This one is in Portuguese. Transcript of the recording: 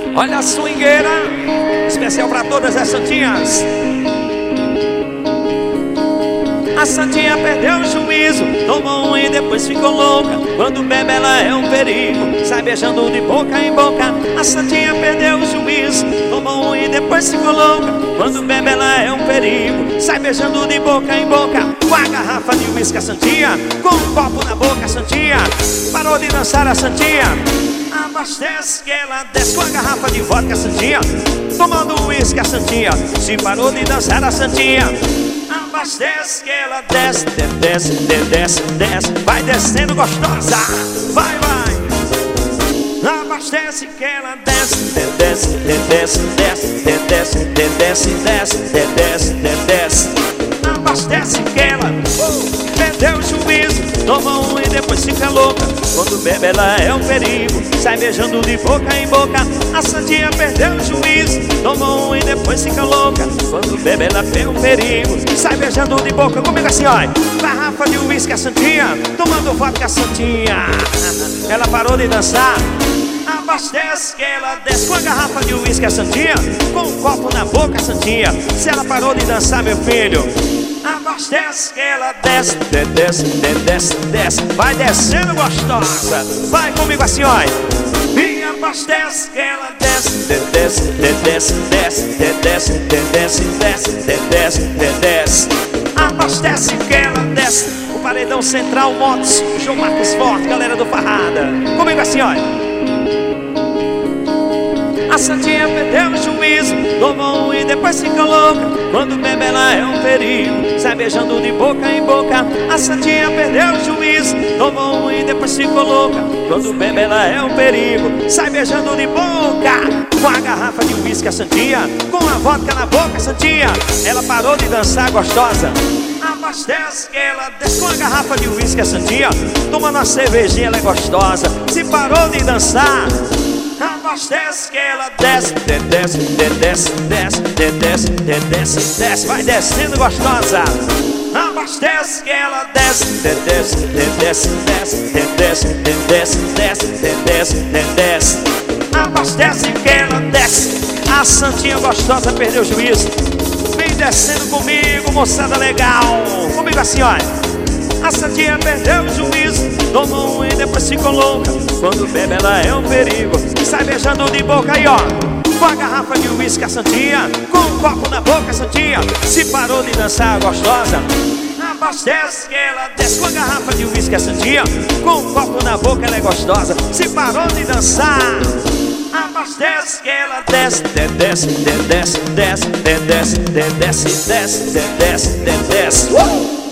Olha a swingueira, especial pra todas as santinhas. A santinha perdeu o juízo, tomou um e depois ficou louca. Quando bebe ela é um perigo, sai beijando de boca em boca. A santinha perdeu o juízo, tomou um e depois ficou louca. Quando bebe ela é um perigo, sai beijando de boca em boca. Com a garrafa de uísque a santinha, com um copo na boca a santinha, parou de dançar a santinha. Abastece que ela desce com a garrafa de vodka a santinha, tomando uísque a santinha, se parou de dançar a santinha. Abastece que ela desce, desce, desce, desce, vai descendo gostosa, vai, vai. Abastece que ela desce, desce, desce, desce, desce, desce, desce, desce, desce. Abastece que ela perdeu o juízo, toma um e depois fica louca. Quando bebe ela é um perigo, sai beijando de boca em boca. A santinha perdeu o juízo, toma um e depois fica louca. Quando bebe ela é um perigo, sai beijando de boca. Comigo assim, ó. Garrafa de uísque a santinha, tomando vodka a santinha, ela parou de dançar. Abastece que ela desce com a garrafa de uísque a santinha, com um copo na boca a santinha, se ela parou de dançar, meu filho. Abastece que ela desce, desce, desce, desce, vai descendo gostosa, vai comigo assim, ó. E abastece que ela desce, desce, desce, desce, desce, desce, desce, desce, desce. Abastece que ela desce. O paredão central, Motos, João Marcos Forte, galera do Farrada. Comigo assim, ó. A santinha perdeu o juízo, tomou um e depois fica louca. Quando bebe ela é um perigo, sai beijando de boca em boca. A santinha perdeu o juízo, tomou um e depois ficou louca. Quando bebe ela é um perigo, sai beijando de boca. Com a garrafa de uísque a santinha, com a vodka na boca a santinha, ela parou de dançar gostosa. Abastece que ela desce com a garrafa de uísque a santinha, tomando uma cervejinha, ela é gostosa, se parou de dançar. Abastece que ela desce, desce, desce, desce, desce, desce, desce, vai descendo gostosa. Abastece que ela desce, desce, desce, desce, desce, desce, desce, desce, desce. Abastece que ela desce. A santinha gostosa perdeu o juízo. Vem descendo comigo, moçada legal. Comigo assim, ó. A santinha perdeu o juízo, tomou um e depois ficou louca. Quando bebe ela é um perigo, sai beijando de boca aí, ó. Com a garrafa de uísque a santinha, com um copo na boca a santinha, se parou de dançar gostosa. Abastece que ela desce com a garrafa de uísque a santinha, com um copo na boca ela é gostosa, se parou de dançar. Abastece que ela desce, desce, desce, desce, desce, desce, desce, desce, desce, desce.